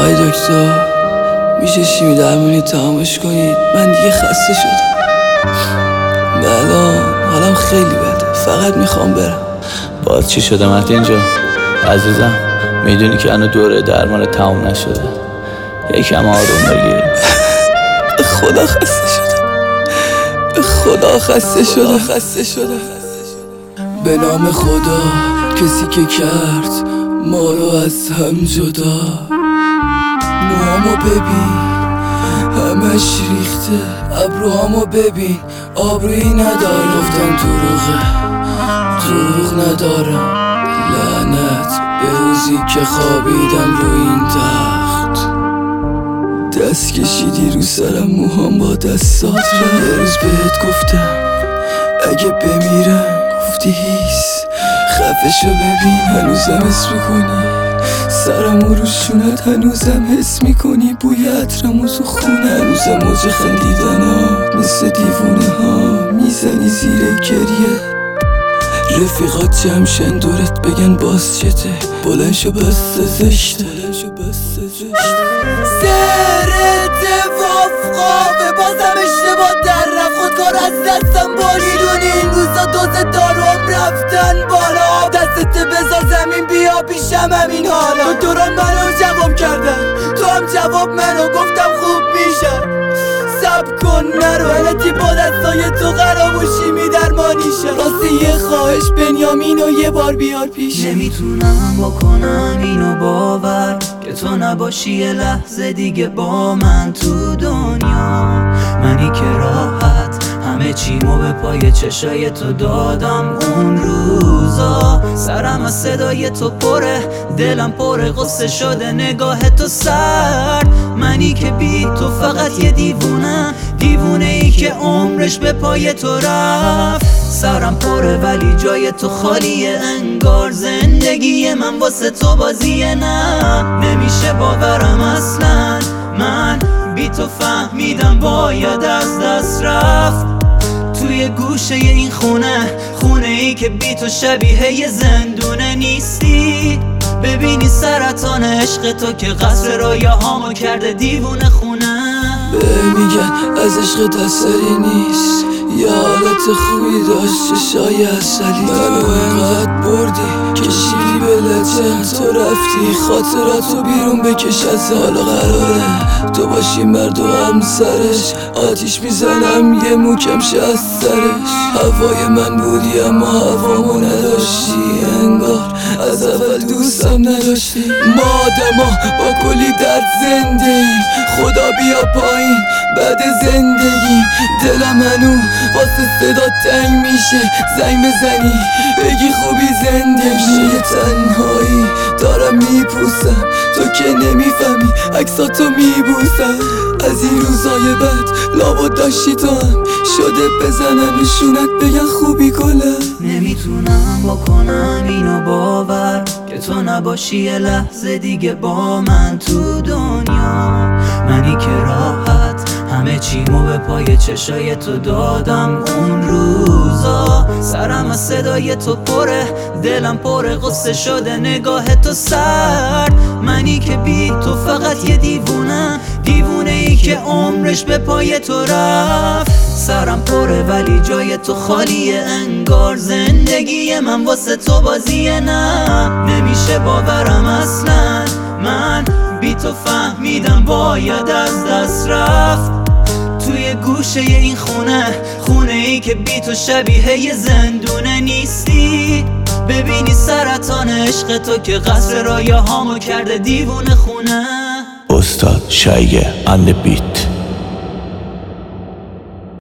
آقای دکتر میشه شیمی درمونی تمامش کنید؟ من دیگه خسته شدم. الان حالم خیلی بده، فقط میخوام برم. باز چی شده متین جان؟ عزیزم میدونی که هنو دوره درمان تمام نشده، یکم آروم بگیر. به خدا خسته شدم، به خدا خسته شدم. به نام خدا کسی که کرد ما رو از هم جدا. موهامو ببین همش ریخته، ابروهامو ببین آبرویی نداره. گفتم دروغ ندارم. لعنت به روزی که خوابیدم رو این تخت. دست کشیدی رو سرم، موهام با دستات رفت. یه روز بهت گفتم اگه بمیرم، گفتی هیس. خفشو ببین هنوزم حس میکنی سرمو رو شونت، هنوزم حس میکنی بوی عطرمو تو خونه. هنوزم موج خندیدن ها مثل دیوونه ها میزنی زیر گریه. رفیقات جمشن دورت بگن باز چته، بلند شو بس زشته. سرت وافقافه بازم اشتباه در رفت، خودکار از دستم باریدونی. این روزا دوز داروم رفتن بالا، دستت بذار زمین بیا پیشم همین حالا. دکتران منو جواب کردن، تو هم جواب منو، گفتم خوب میشم. سب کن نرو علتی با دستای تو قراموشی می درمانیشم. راسته یه خواهش بنیامینو یه بار بیار پیشم. نمیتونم بکنم اینو باور که تو نباشی یه لحظه دیگه با من تو دنیا. منی که راحت همه چیمو به پای چشای تو دادم اون روزا. سرم از صدای تو پره، دلم پره غصه شده نگاه تو سرد. منی که بی تو فقط یه دیوونه ای که عمرش به پای تو رفت. سرم پره ولی جای تو خالیه، انگار زندگی من واسه تو بازیه. نه نمیشه باورم اصلا، من بی تو فهمیدم باید از دست رفت. توی گوشه این خونه ای که بی تو شبیه یه زندونه نیستی. ببینی سرطان عشق تو که قصر رویاهامو کرده دیوونه خونه. میگن از عشق اثری نیست، یه حالت خوبی داشت چشای اصلی. منو اینقدر بردی کشیدی به لجن، تو رفتی خاطراتو بیرون بکش از حالا. قراره تو باشی مرد و همسرش، آتیش میزنم یه موکم شه از سرش. هوای من بودی اما هوامو نداشتی، انگار از اول دوستم نداشتی. ما آدما با کلی درد زنده ایم، خدا بیا پایین بعد زندگی. دلم هنو واسه صدا تنگ میشه، زنگ بزنی بگی خوبی زندگی. تنهایی دارم میپوسم، تو که نمیفهمی عکساتو میبوسم. از این روزای بد لابد داشتی تو هم شده بزنم نشونت بگن خوبی گلم. نمیتونم بکنم اینو باور که تو نباشی یه لحظه دیگه با من تو دنیا. منی که راحت همه چیمو به پای چشای تو دادم اون روزا. سرم از صدای تو پره، دلم پره غصه شده نگاه تو سرد. منی که بی تو فقط یه دیوونه ای که عمرش به پای تو رفت. سرم پره ولی جای تو خالیه، انگار زندگی من واسه تو بازیه. نه نمیشه باورم اصلا، من بی تو فهمیدم باید از دست رفت. توی گوشه این خونه ای که بی تو شبیه یه زندونه نیستی. ببینی سرطان عشق تو که قصر رویاهامو کرده دیوونه خونه. استاد شایعه اند بیت.